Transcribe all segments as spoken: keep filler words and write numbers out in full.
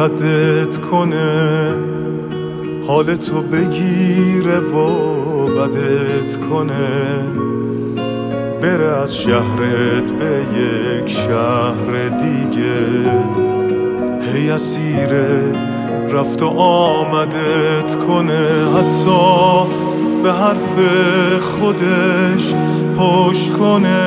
ردت کنه، حال تو بگیره و بدت کنه، بره از شهرت به یک شهر دیگه، هی اسیره رفت و آمدت کنه، حتی به حرف خودش پشت کنه،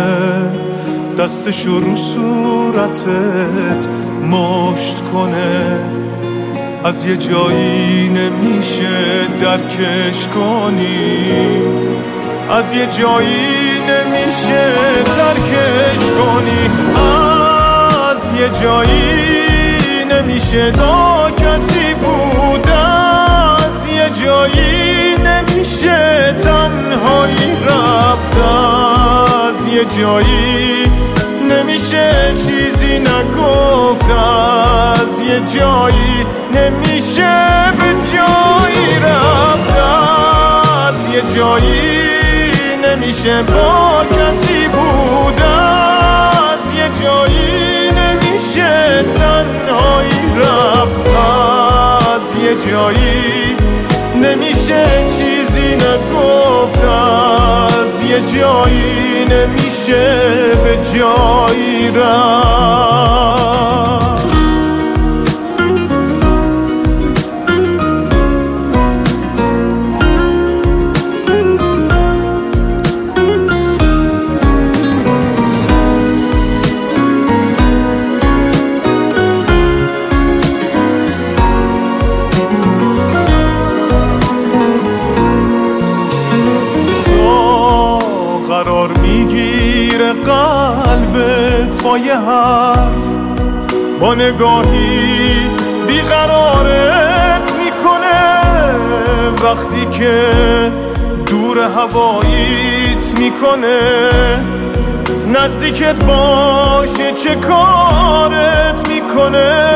دستشو رو صورتت مشت کنه، از یه جایی نمیشه درکش کنی، از یه جایی نمیشه ترکش کنی، از یه جایی نمیشه تا کسی بود، از یه جایی نمیشه تنهایی رفت، از یه جایی نمیشه چیزی نگفت، از یه جایی نمیشه به جایی رفت، از یه جایی نمیشه با کسی بود، از یه جایی نمیشه تنهایی رفت، از یه جایی نمیشه چیزی نگفت، از یه جایی نمیشه به جایی رفت. قرار میگیره قلبت با یه حرف، با نگاهی بیقرارت میکنه، وقتی که دور هواییت میکنه، نزدیکت باشه چه کارت میکنه،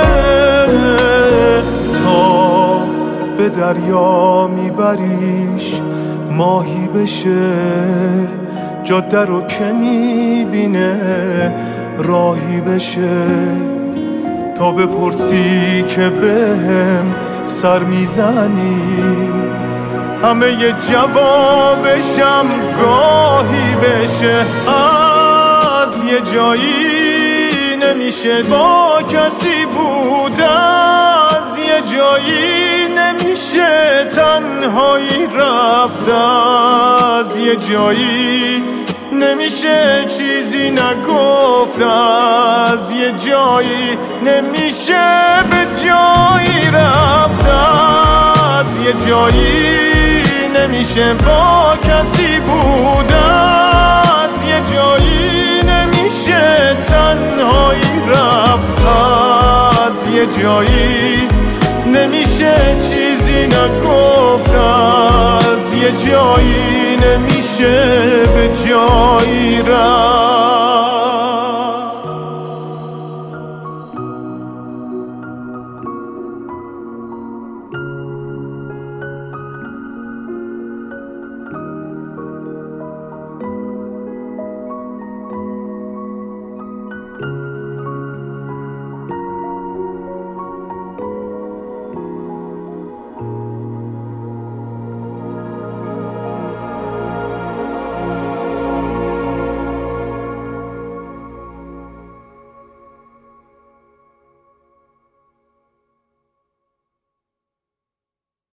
تا به دریا میبریش ماهی بشه، جاده رو که میبینه راهی بشه، تا بپرسی که بهم سر میزنی، همه ی جوابشم گاهی بشه، از یه جایی نمیشه با کسی بود، از یه جایی نمیشه تنهایی رفت، از یه جایی نمیشه چیزی نگفت، از یه جایی نمیشه به جایی رفت، از یه جایی نمیشه با کسی بود، از یه جایی نمیشه تنهایی رفت، از یه جایی نمیشه چیزی نگفت، از یه جایی نمیشه به جایی رفت.